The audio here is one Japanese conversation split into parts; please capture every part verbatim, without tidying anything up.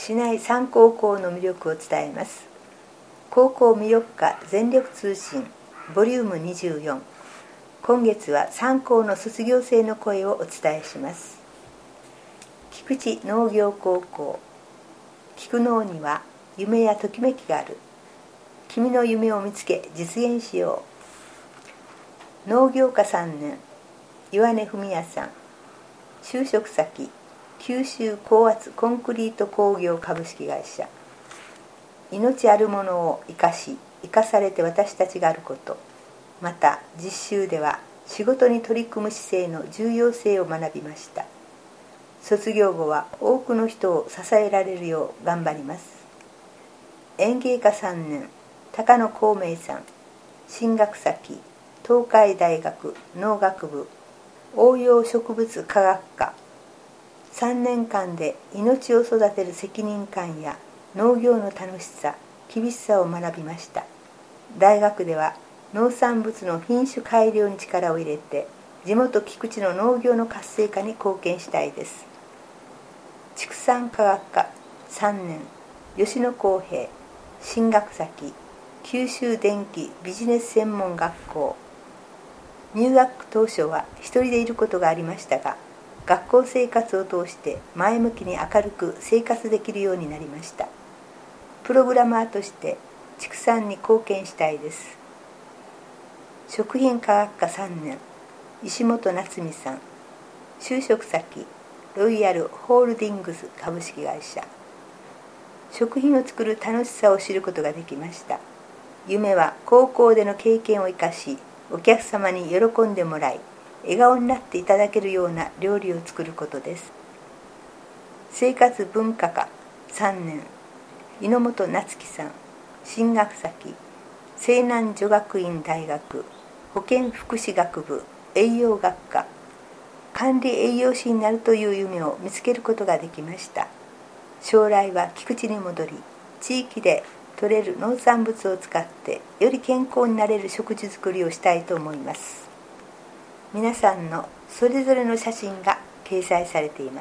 市内さん高校の魅力を伝えます。高校魅力化全力通信ボリュームにじゅうよん。今月はさん校の卒業生の声をお伝えします。菊池農業高校。菊農には夢やときめきがある。君の夢を見つけ実現しよう。農業科さんねん、岩根文也さん。就職先、九州高圧コンクリート工業株式会社。命あるものを生かし、生かされて私たちがあること。また実習では仕事に取り組む姿勢の重要性を学びました。卒業後は多くの人を支えられるよう頑張ります。園芸科さんねん、高野光明さん。進学先、東海大学農学部応用植物科学科。さんねんかんで命を育てる責任感や農業の楽しさ、厳しさを学びました。大学では農産物の品種改良に力を入れて、地元菊池の農業の活性化に貢献したいです。畜産科学科さんねん、吉野光平。進学先、九州電機ビジネス専門学校。入学当初は一人でいることがありましたが、学校生活を通して前向きに明るく生活できるようになりました。プログラマーとして畜産に貢献したいです。食品科学科さんねん、石本夏美さん。就職先、ロイヤルホールディングス株式会社。食品を作る楽しさを知ることができました。夢は高校での経験を生かし、お客様に喜んでもらい、笑顔になっていただけるような料理を作ることです。生活文化科さんねん、猪本夏樹さん。進学先、西南女学院大学保健福祉学部栄養学科。管理栄養士になるという夢を見つけることができました。将来は菊池に戻り、地域で取れる農産物を使ってより健康になれる食事作りをしたいと思います。皆さんのそれぞれの写真が掲載されています。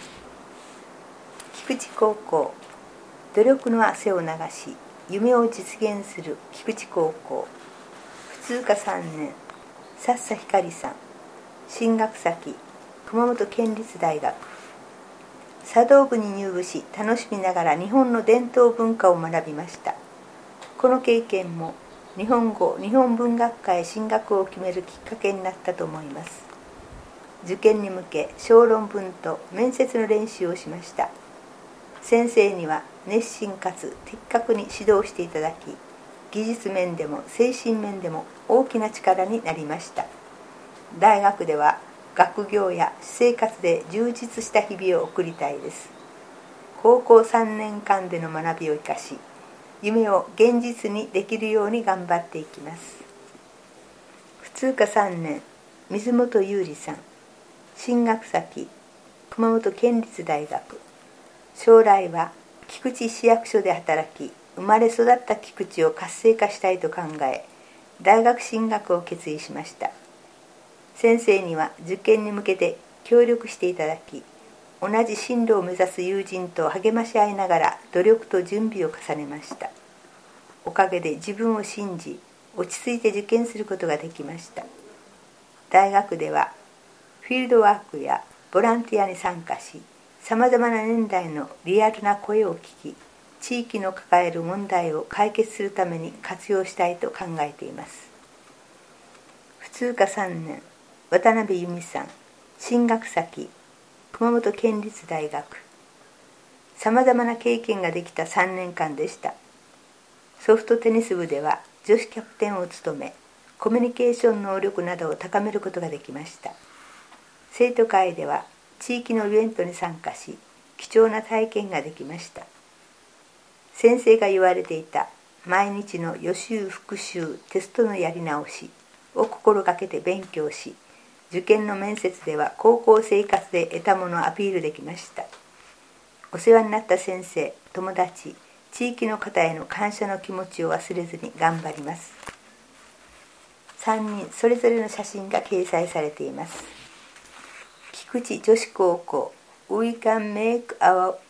菊池高校。努力の汗を流し夢を実現する菊池高校。普通科さんねん、佐々光さん。進学先、熊本県立大学。茶道部に入部し、楽しみながら日本の伝統文化を学びました。この経験も日本語日本文学科へ進学を決めるきっかけになったと思います。受験に向け小論文と面接の練習をしました。先生には熱心かつ的確に指導していただき、技術面でも精神面でも大きな力になりました。大学では学業や私生活で充実した日々を送りたいです。高校さんねんかんでの学びを生かし、夢を現実にできるように頑張っていきます。普通科さんねん、水本優里さん。進学先、熊本県立大学。将来は菊池市役所で働き、生まれ育った菊池を活性化したいと考え、大学進学を決意しました。先生には受験に向けて協力していただき、同じ進路を目指す友人と励まし合いながら努力と準備を重ねました。おかげで自分を信じ、落ち着いて受験することができました。大学ではフィールドワークやボランティアに参加し、さまざまな年代のリアルな声を聞き、地域の抱える問題を解決するために活用したいと考えています。普通科さんねん、渡辺由美さん。進学先、熊本県立大学。さまざまな経験ができたさんねんかんでした。ソフトテニス部では女子キャプテンを務め、コミュニケーション能力などを高めることができました。生徒会では地域のイベントに参加し、貴重な体験ができました。先生が言われていた毎日の予習復習テストのやり直しを心がけて勉強し、受験の面接では高校生活で得たものをアピールできました。お世話になった先生、友達、地域の方への感謝の気持ちを忘れずに頑張ります。さんにんそれぞれの写真が掲載されています。菊池女子高校 We can make our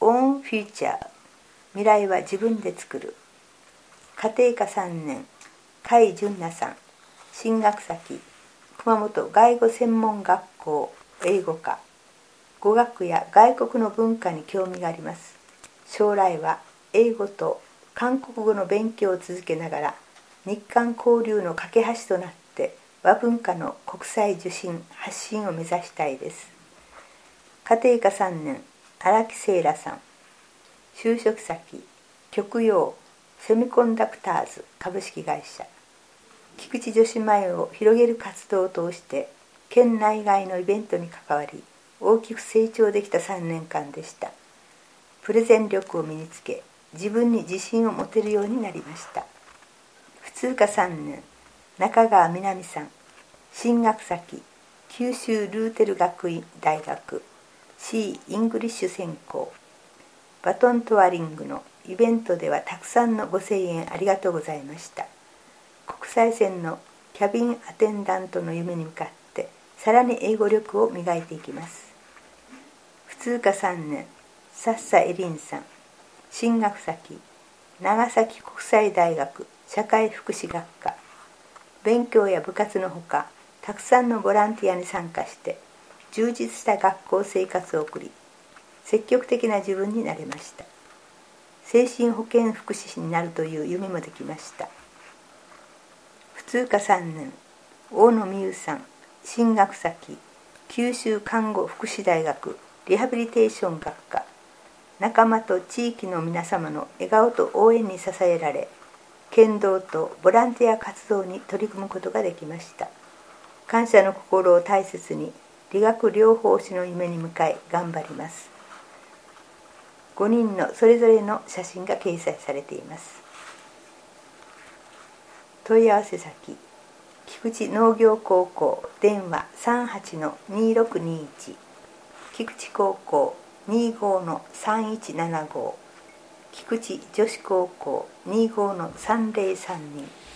own future 未来は自分で作る。家庭科さんねん甲斐純奈さん、進学先熊本外語専門学校英語科。語学や外国の文化に興味があります。将来は英語と韓国語の勉強を続けながら日韓交流の架け橋となって和文化の国際受信発信を目指したいです。家庭科さんねん荒木聖羅さん、就職先極陽セミコンダクターズ株式会社。菊池女子前を広げる活動を通して県内外のイベントに関わり大きく成長できたさんねんかんでした。プレゼン力を身につけ自分に自信を持てるようになりました。普通科さんねん中川みなみさん、進学先九州ルーテル学院大学 C イングリッシュ専攻。バトントワリングのイベントではたくさんのご声援ありがとうございました。国際線のキャビンアテンダントの夢に向かってさらに英語力を磨いていきます。普通科さんねん佐々エリンさん、進学先長崎国際大学社会福祉学科。勉強や部活のほかたくさんのボランティアに参加して充実した学校生活を送り積極的な自分になれました。精神保健福祉士になるという夢もできました。普通科さんねん大野美優さん、進学先九州看護福祉大学リハビリテーション学科。仲間と地域の皆様の笑顔と応援に支えられ剣道とボランティア活動に取り組むことができました。感謝の心を大切に理学療法士の夢に向かい頑張ります。ごにんのそれぞれの写真が掲載されています。問い合わせ先菊池農業高校電話 さんはちのにろくにいち、 菊池高校 にじゅうごのさんいちななご、菊池女子高校 にじゅうごのさんぜろさんに。